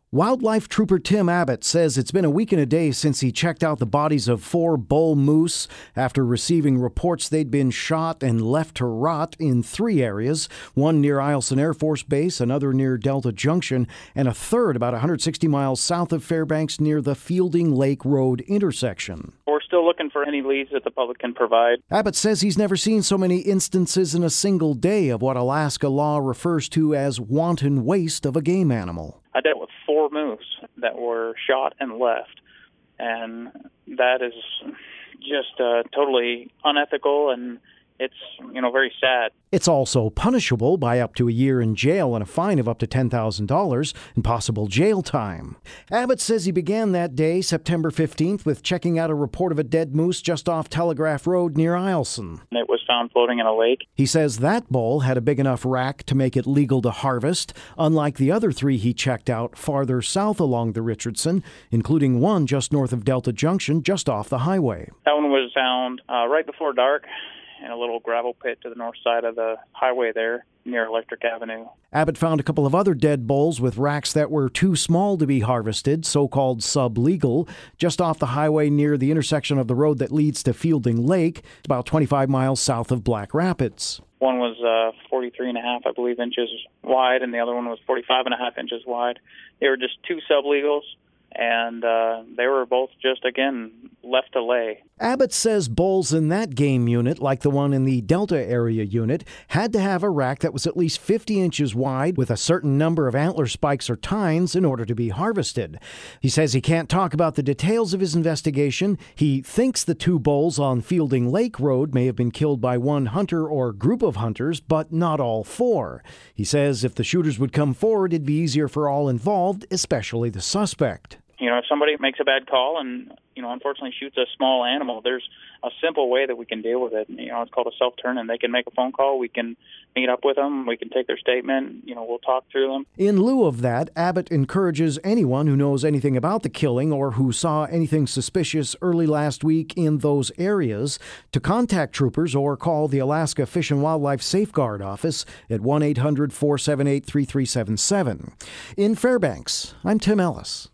Wildlife Trooper Tim Abbott says it's been a week and a day since he checked out the bodies of 4 bull moose after receiving reports they'd been shot and left to rot in 3 areas, one near Eielson Air Force Base, another near Delta Junction, and a third about 160 miles south of Fairbanks near the Fielding Lake Road intersection. We're still looking for any leads that the public can provide. Abbott says he's never seen so many instances in a single day of what Alaska law refers to as wanton waste of a game animal. I dealt with 4 moose that were shot and left, and that is just totally unethical, and it's, very sad. It's also punishable by up to a year in jail and a fine of up to $10,000 and possible jail time. Abbott says he began that day, September 15th, with checking out a report of a dead moose just off Telegraph Road near Eielson. It was found floating in a lake. He says that bull had a big enough rack to make it legal to harvest, unlike the other 3 he checked out farther south along the Richardson, including one just north of Delta Junction, just off the highway. That one was found right before dark in a little gravel pit to the north side of the highway there near Electric Avenue. Abbott found a couple of other dead bulls with racks that were too small to be harvested, so-called sublegal, just off the highway near the intersection of the road that leads to Fielding Lake, about 25 miles south of Black Rapids. One was 43.5, I believe, inches wide, and the other one was 45.5 inches wide. They were just 2 sublegals, and they were both just, again, left to lay. Abbott says bulls in that game unit, like the one in the Delta area unit, had to have a rack that was at least 50 inches wide with a certain number of antler spikes or tines in order to be harvested. He says he can't talk about the details of his investigation. He thinks the 2 bulls on Fielding Lake Road may have been killed by one hunter or group of hunters, but not all 4. He says if the shooters would come forward, it'd be easier for all involved, especially the suspect. If somebody makes a bad call and, unfortunately shoots a small animal, there's a simple way that we can deal with it. It's called a self-turn, and they can make a phone call. We can meet up with them. We can take their statement. We'll talk through them. In lieu of that, Abbott encourages anyone who knows anything about the killing or who saw anything suspicious early last week in those areas to contact troopers or call the Alaska Fish and Wildlife Safeguard Office at 1-800-478-3377. In Fairbanks, I'm Tim Ellis.